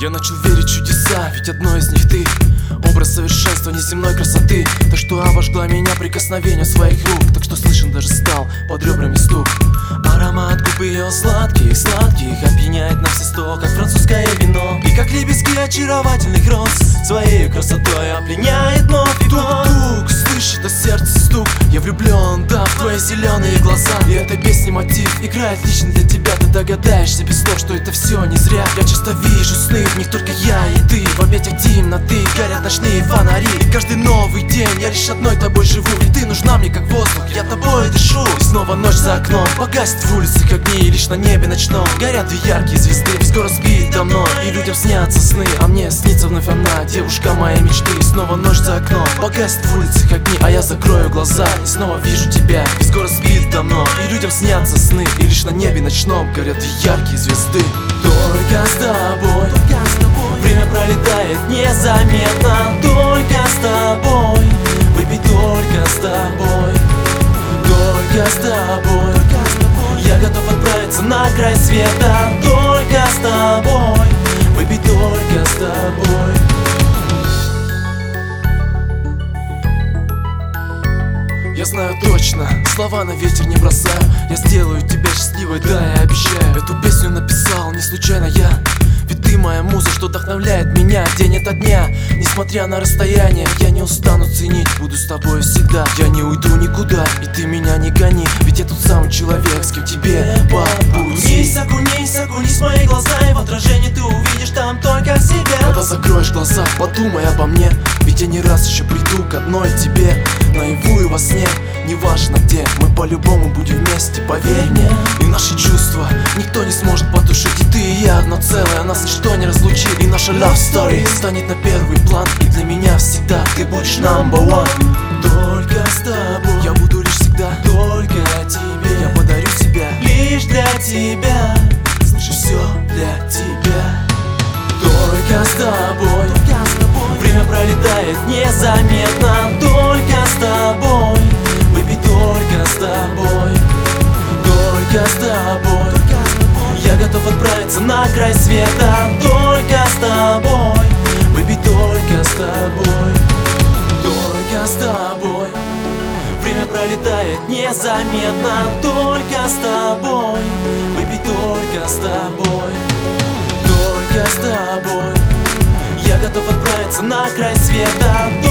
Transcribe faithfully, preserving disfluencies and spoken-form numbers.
Я начал верить в чудеса, ведь одно из них ты. Образ совершенства неземной красоты. Так что обожгла меня прикосновение своих рук. Так что слышен даже стал под ребрами стук. Аромат губ ее сладких, сладких опьяняет на все сто, как французское вино. И как лепестки очаровательных роз своей красотой опьяняет вновь и вновь. Тук-тук, слышь, это сердце стук. Я влюблен, да, в твои зеленые глаза. И этой песни мотив играет лично для тебя. Ты догадаешься без слов, что это все не зря. Я часто вижу сны, в них только я и ты. В объятиях темноты горят ночные фонари. И каждый новый день я лишь одной тобой живу. И ты нужна мне как воздух, я тобой дышу. И снова ночь за окном, погасит в улицах огни. И лишь на небе ночном горят две яркие звезды. Ведь скоро сбит давно, и людям снятся сны. А мне снится вновь она, девушка моей мечты. И снова ночь за окном, погасит в улицах огни. А я закрою глаза и снова вижу тебя. И скоро сбит давно, и людям снятся сны. И лишь на небе ночном горят две яркие звезды. Только с тобой, только с тобой время пролетает незаметно. Только с тобой, выпить только с тобой. Только с тобой, только с тобой я готов отправиться на край света. Только с тобой, выпить только с тобой. Я знаю точно, слова на ветер не бросаю. Я сделаю тебя счастливой, да, я обещаю. Эту песню написал не случайно я. Ведь ты моя муза, что вдохновляет меня день ото дня. Несмотря на расстояние, я не устану ценить. Буду с тобой всегда, я не уйду никуда. И ты меня не гони, ведь я тот самый человек, с кем тебе по пути. Окунись, окунись, окунись в мои глаза, и в отражении ты увидишь там только себя. Когда закроешь глаза, подумай обо мне. Ведь я не раз еще приду к одной тебе. Наяву и во сне, неважно где, мы по-любому будем вместе, поверь мне. И наши чувства никто не сможет потушить. И ты и я одно целое, нас ничто не разлучит. И наша love story станет на первый план. И для меня всегда ты будешь number one. Только с тобой я буду лишь всегда. Только тебе я подарю себя. Лишь для тебя, слышишь, все для тебя. Только с тобой, только с тобой время пролетает незаметно. Только с тобой, выпить только с тобой. Только с тобой, только с тобой я готов отправиться на край света. Только с тобой, выпить только с тобой. Только с тобой время пролетает незаметно. Только с тобой, выпить только с тобой. Только с тобой я готов отправиться на край света.